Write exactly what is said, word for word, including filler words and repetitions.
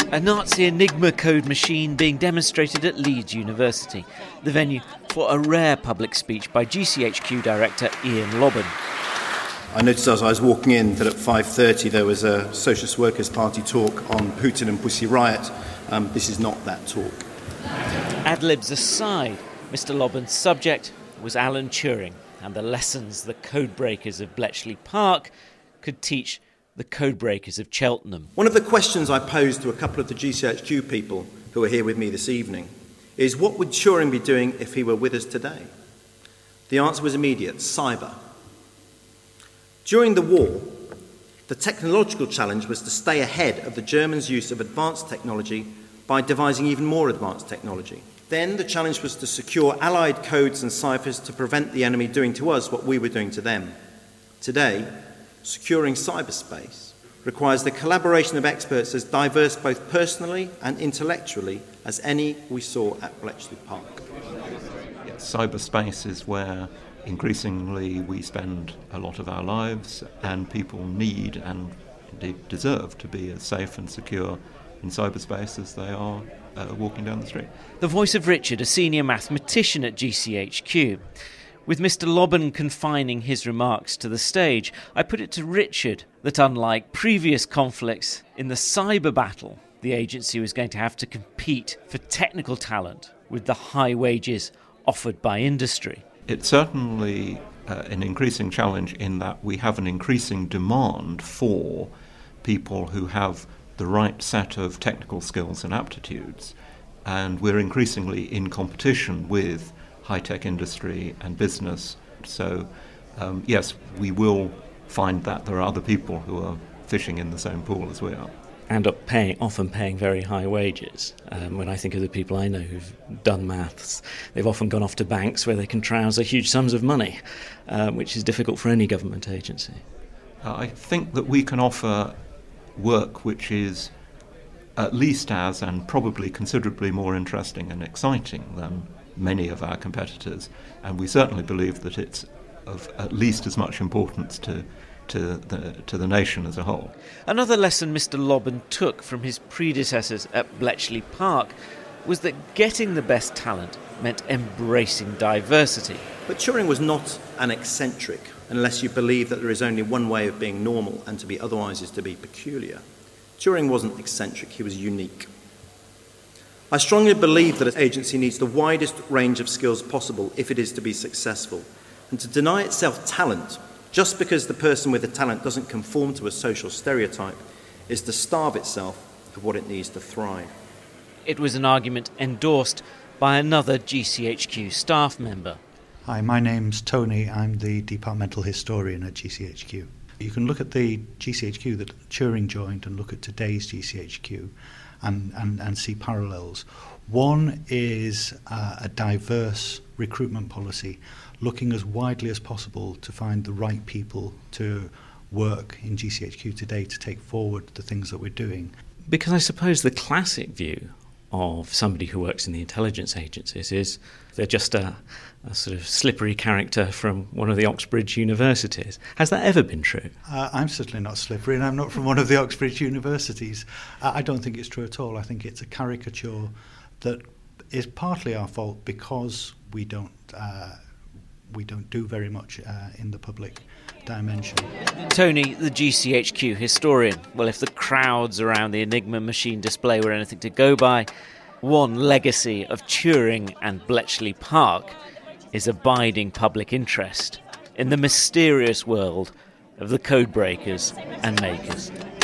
A Nazi Enigma code machine being demonstrated at Leeds University, the venue for a rare public speech by G C H Q director Ian Lobban. I noticed as I was walking in that at five thirty there was a Socialist Workers' Party talk on Putin and Pussy Riot. Um, this is not that talk. Ad-libs aside, Mister Lobban's subject was Alan Turing and the lessons the codebreakers of Bletchley Park could teach the codebreakers of Cheltenham. One of the questions I posed to a couple of the G C H Q people who are here with me this evening is, what would Turing be doing if he were with us today? The answer was immediate: cyber. During the war, the technological challenge was to stay ahead of the Germans' use of advanced technology by devising even more advanced technology. Then the challenge was to secure Allied codes and ciphers to prevent the enemy doing to us what we were doing to them. Today, securing cyberspace requires the collaboration of experts as diverse both personally and intellectually as any we saw at Bletchley Park. Yes, cyberspace is where increasingly we spend a lot of our lives, and people need and indeed deserve to be as safe and secure in cyberspace as they are uh, walking down the street. The voice of Richard, a senior mathematician at G C H Q. With Mister Lobban confining his remarks to the stage, I put it to Richard that unlike previous conflicts in the cyber battle, the agency was going to have to compete for technical talent with the high wages offered by industry. It's certainly uh, an increasing challenge in that we have an increasing demand for people who have the right set of technical skills and aptitudes, and we're increasingly in competition with high-tech industry and business. So, um, yes, we will find that there are other people who are fishing in the same pool as we are. And up paying, often paying very high wages. Um, when I think of the people I know who've done maths, they've often gone off to banks where they can trouser huge sums of money, um, which is difficult for any government agency. Uh, I think that we can offer work which is at least as, and probably considerably more interesting and exciting than many of our competitors, and we certainly believe that it's of at least as much importance to to the to the nation as a whole. Another lesson Mister Lobban took from his predecessors at Bletchley Park was that getting the best talent meant embracing diversity. But Turing was not an eccentric, unless you believe that there is only one way of being normal, and to be otherwise is to be peculiar. Turing wasn't eccentric, he was unique. I strongly believe that an agency needs the widest range of skills possible if it is to be successful, and to deny itself talent just because the person with the talent doesn't conform to a social stereotype is to starve itself of what it needs to thrive. It was an argument endorsed by another G C H Q staff member. Hi, my name's Tony. I'm the departmental historian at G C H Q. You can look at the G C H Q that Turing joined and look at today's G C H Q and, and, and see parallels. One is uh, a diverse recruitment policy, looking as widely as possible to find the right people to work in G C H Q today to take forward the things that we're doing. Because I suppose the classic view of somebody who works in the intelligence agencies is they're just a, a sort of slippery character from one of the Oxbridge universities. Has that ever been true? Uh, I'm certainly not slippery, and I'm not from one of the Oxbridge universities. Uh, I don't think it's true at all. I think it's a caricature that is partly our fault because we don't uh, we don't do very much uh, in the public dimension. Tony, the G C H Q historian. Well, if the crowds around the Enigma machine display were anything to go by, one legacy of Turing and Bletchley Park is abiding public interest in the mysterious world of the codebreakers and makers.